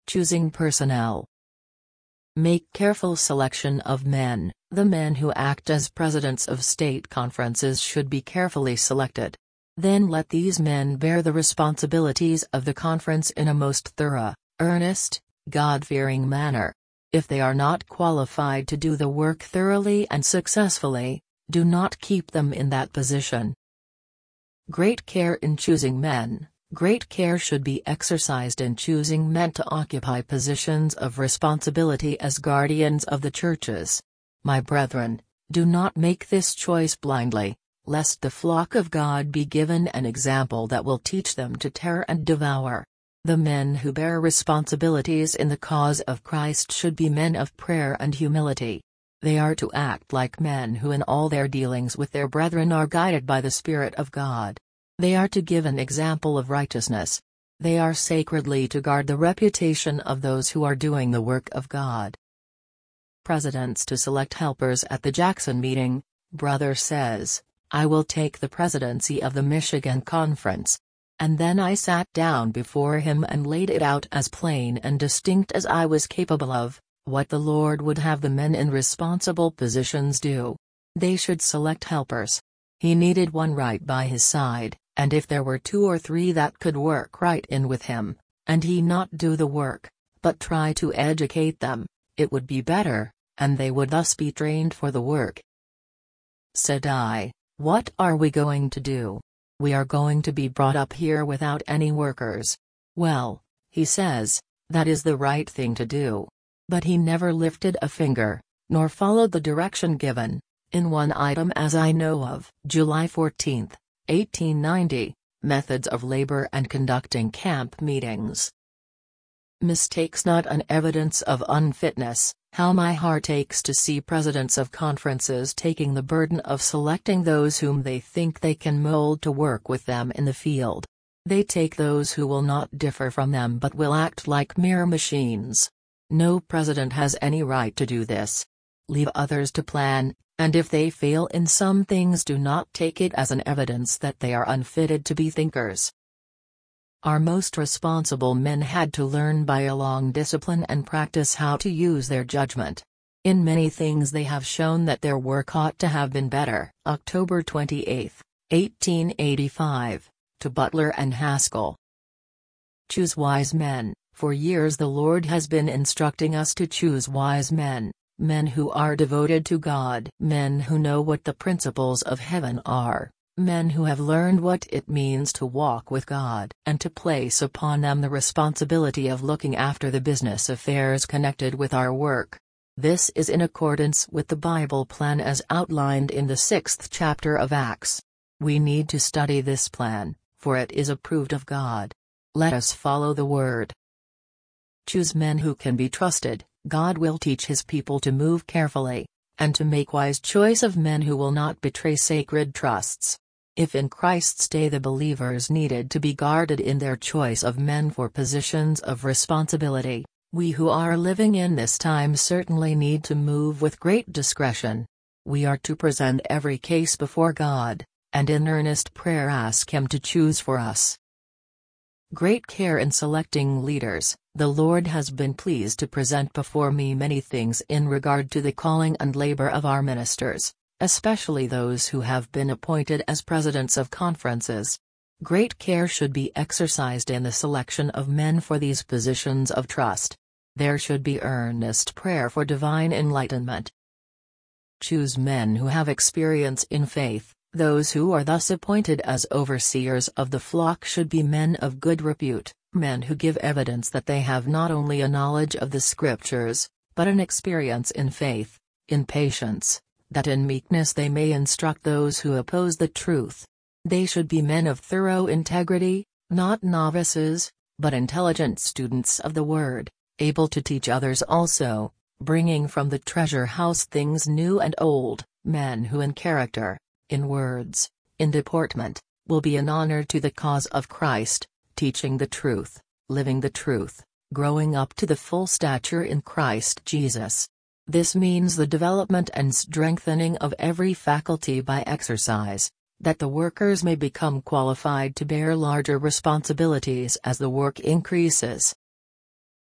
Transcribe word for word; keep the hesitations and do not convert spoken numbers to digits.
Choosing personnel. Make careful selection of men. The men who act as presidents of state conferences should be carefully selected. Then let these men bear the responsibilities of the conference in a most thorough, earnest, God-fearing manner. If they are not qualified to do the work thoroughly and successfully, do not keep them in that position. Great care in choosing men. Great care should be exercised in choosing men to occupy positions of responsibility as guardians of the churches. My brethren, do not make this choice blindly, lest the flock of God be given an example that will teach them to tear and devour. The men who bear responsibilities in the cause of Christ should be men of prayer and humility. They are to act like men who in all their dealings with their brethren are guided by the Spirit of God. They are to give an example of righteousness. They are sacredly to guard the reputation of those who are doing the work of God. Presidents to select helpers at the Jackson meeting. Brother says, I will take the presidency of the Michigan Conference. And then I sat down before him and laid it out as plain and distinct as I was capable of, what the Lord would have the men in responsible positions do. They should select helpers. He needed one right by his side, and if there were two or three that could work right in with him, and he not do the work, but try to educate them, it would be better, and they would thus be trained for the work. Said I, what are we going to do? We are going to be brought up here without any workers. Well, he says, that is the right thing to do. But he never lifted a finger, nor followed the direction given, in one item as I know of. July fourteenth, eighteen ninety, Methods of Labor and Conducting Camp Meetings. Mistakes not an evidence of unfitness. How my heart aches to see presidents of conferences taking the burden of selecting those whom they think they can mold to work with them in the field. They take those who will not differ from them but will act like mere machines. No president has any right to do this. Leave others to plan, and if they fail in some things, do not take it as an evidence that they are unfitted to be thinkers. Our most responsible men had to learn by a long discipline and practice how to use their judgment. In many things they have shown that their work ought to have been better. October twenty-eighth, eighteen eighty-five, to Butler and Haskell. Choose wise men. For years the Lord has been instructing us to choose wise men, men who are devoted to God, men who know what the principles of heaven are. Men who have learned what it means to walk with God and to place upon them the responsibility of looking after the business affairs connected with our work. This is in accordance with the Bible plan as outlined in the sixth chapter of Acts. We need to study this plan, for it is approved of God. Let us follow the word. Choose men who can be trusted. God will teach his people to move carefully, and to make wise choice of men who will not betray sacred trusts. If in Christ's day the believers needed to be guarded in their choice of men for positions of responsibility, we who are living in this time certainly need to move with great discretion. We are to present every case before God, and in earnest prayer ask Him to choose for us. Great care in selecting leaders. The Lord has been pleased to present before me many things in regard to the calling and labor of our ministers, especially those who have been appointed as presidents of conferences. Great care should be exercised in the selection of men for these positions of trust. There should be earnest prayer for divine enlightenment. Choose men who have experience in faith. Those who are thus appointed as overseers of the flock should be men of good repute, men who give evidence that they have not only a knowledge of the Scriptures, but an experience in faith, in patience, that in meekness they may instruct those who oppose the truth. They should be men of thorough integrity, not novices, but intelligent students of the Word, able to teach others also, bringing from the treasure house things new and old, men who in character, in words, in deportment, will be an honor to the cause of Christ, teaching the truth, living the truth, growing up to the full stature in Christ Jesus. This means the development and strengthening of every faculty by exercise, that the workers may become qualified to bear larger responsibilities as the work increases.